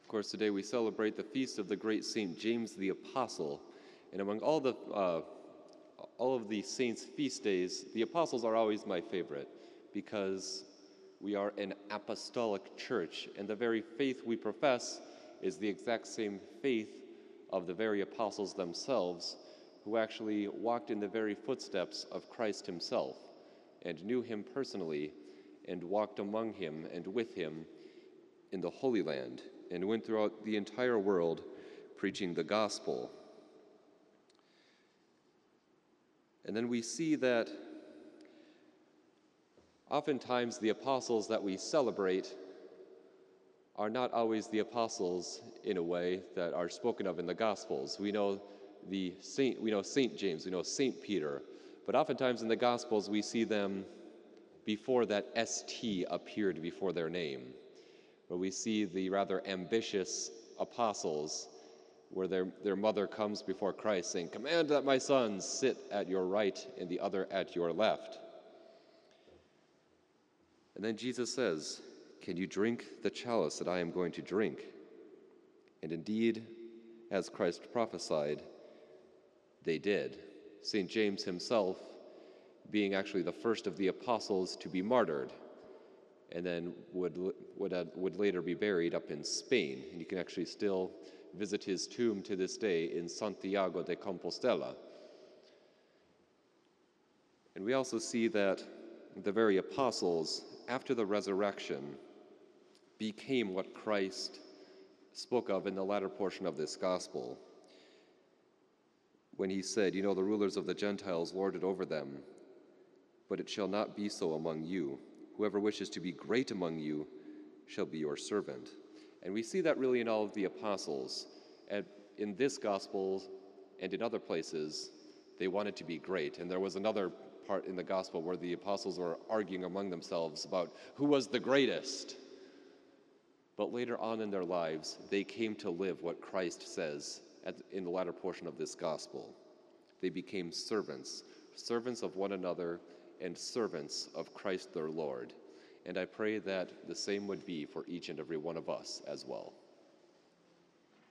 course, today we celebrate the feast of the great Saint James the Apostle. And among all of the saints' feast days, the Apostles are always my favorite because we are an apostolic church, and the very faith we profess is the exact same faith of the very apostles themselves, who actually walked in the very footsteps of Christ himself and knew him personally and walked among him and with him in the Holy Land and went throughout the entire world preaching the gospel. And then we see that oftentimes the apostles that we celebrate are not always the apostles in a way that are spoken of in the Gospels. We know Saint James, we know Saint Peter, but oftentimes in the Gospels we see them before that ST appeared before their name, where we see the rather ambitious apostles, where their mother comes before Christ saying, "Command that my sons sit at your right and the other at your left." And then Jesus says, "Can you drink the chalice that I am going to drink?" And indeed, as Christ prophesied, they did. St. James himself being actually the first of the apostles to be martyred, and then would later be buried up in Spain. And you can actually still visit his tomb to this day in Santiago de Compostela. And we also see that the very apostles, after the resurrection, became what Christ spoke of in the latter portion of this gospel, when he said, "You know, the rulers of the Gentiles lord it over them, but it shall not be so among you. Whoever wishes to be great among you shall be your servant." And we see that really in all of the apostles. And in this gospel and in other places, they wanted to be great. And there was another part in the gospel where the apostles were arguing among themselves about who was the greatest. But later on in their lives, they came to live what Christ says in the latter portion of this gospel. They became servants of one another and servants of Christ their Lord. And I pray that the same would be for each and every one of us as well.